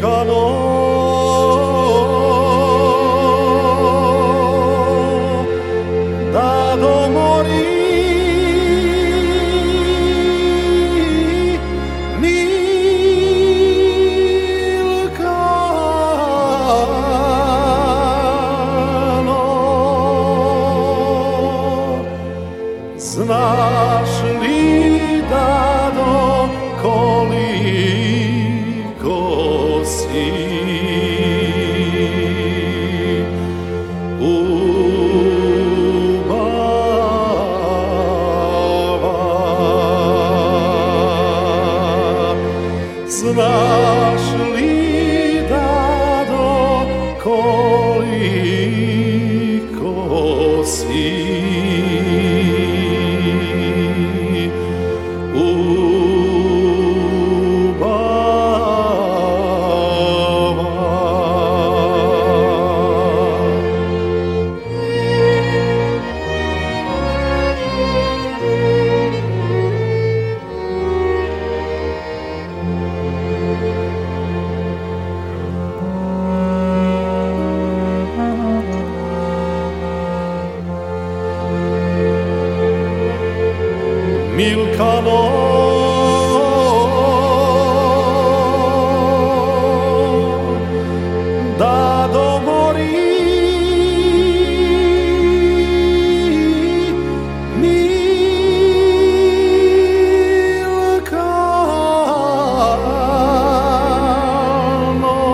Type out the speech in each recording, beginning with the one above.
Milkano, da domori znaš li Dado koliko si ubava? Znaš li Dado koliko si Milkano, da domori Milkano,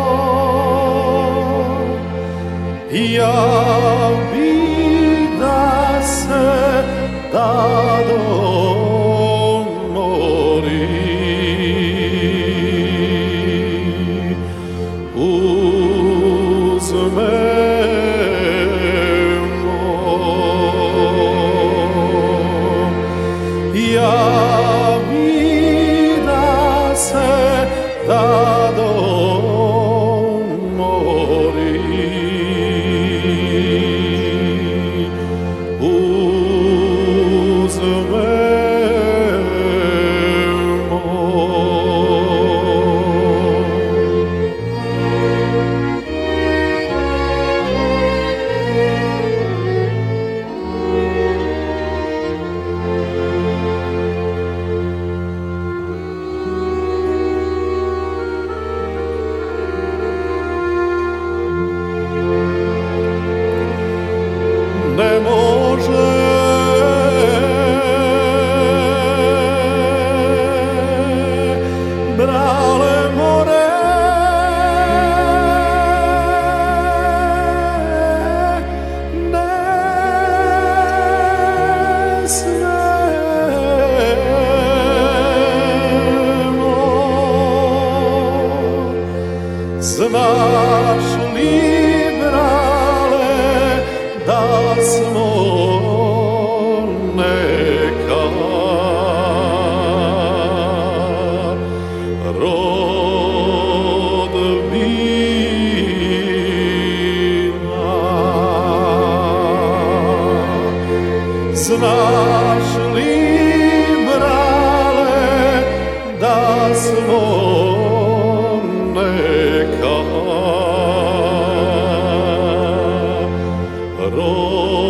ja bi da se Dado ja bi da se Dado mori ne može brale more ne smemo. Znaš li da smo neka rodbina? Znaš li, brale, da smo neka rodbina?